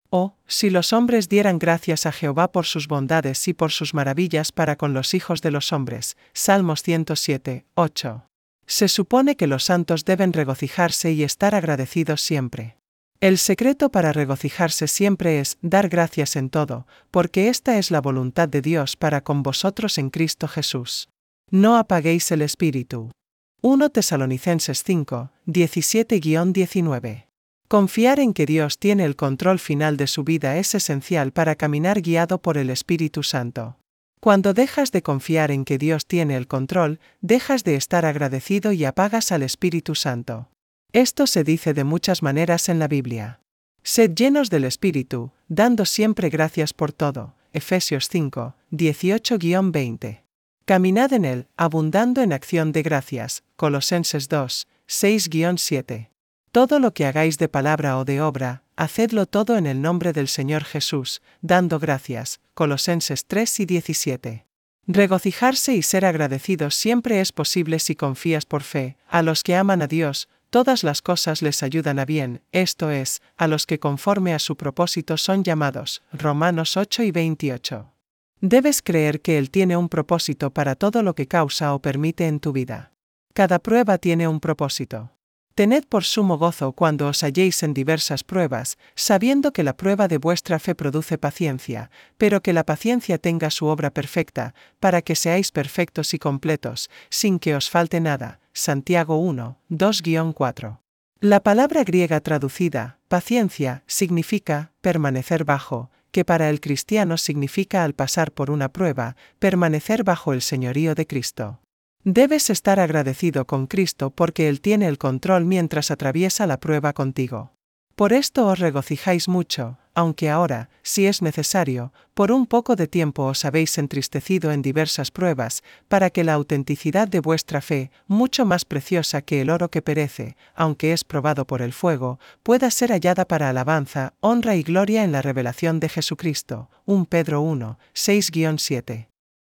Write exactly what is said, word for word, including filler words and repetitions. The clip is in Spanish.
Oh, si los hombres dieran gracias a Jehová por sus bondades y por sus maravillas para con los hijos de los hombres. Salmos ciento siete, ocho. Se supone que los santos deben regocijarse y estar agradecidos siempre. El secreto para regocijarse siempre es dar gracias en todo, porque esta es la voluntad de Dios para con vosotros en Cristo Jesús. No apaguéis el espíritu. primera Tesalonicenses cinco, diecisiete a diecinueve. Confiar en que Dios tiene el control final de su vida es esencial para caminar guiado por el Espíritu Santo. Cuando dejas de confiar en que Dios tiene el control, dejas de estar agradecido y apagas al Espíritu Santo. Esto se dice de muchas maneras en la Biblia. Sed llenos del Espíritu, dando siempre gracias por todo. Efesios cinco, dieciocho a veinte. Caminad en él, abundando en acción de gracias. Colosenses dos, seis a siete. Todo lo que hagáis de palabra o de obra, hacedlo todo en el nombre del Señor Jesús, dando gracias. Colosenses tres y diecisiete. Regocijarse y ser agradecidos siempre es posible si confías por fe. A los que aman a Dios, todas las cosas les ayudan a bien, esto es, a los que conforme a su propósito son llamados. Romanos ocho y veintiocho. Debes creer que Él tiene un propósito para todo lo que causa o permite en tu vida. Cada prueba tiene un propósito. Tened por sumo gozo cuando os halléis en diversas pruebas, sabiendo que la prueba de vuestra fe produce paciencia, pero que la paciencia tenga su obra perfecta, para que seáis perfectos y completos, sin que os falte nada. Santiago uno, dos a cuatro. La palabra griega traducida, paciencia, significa permanecer bajo, que para el cristiano significa al pasar por una prueba, permanecer bajo el señorío de Cristo. Debes estar agradecido con Cristo porque Él tiene el control mientras atraviesa la prueba contigo. Por esto os regocijáis mucho, aunque ahora, si es necesario, por un poco de tiempo os habéis entristecido en diversas pruebas, para que la autenticidad de vuestra fe, mucho más preciosa que el oro que perece, aunque es probado por el fuego, pueda ser hallada para alabanza, honra y gloria en la revelación de Jesucristo. primera Pedro uno, seis a siete.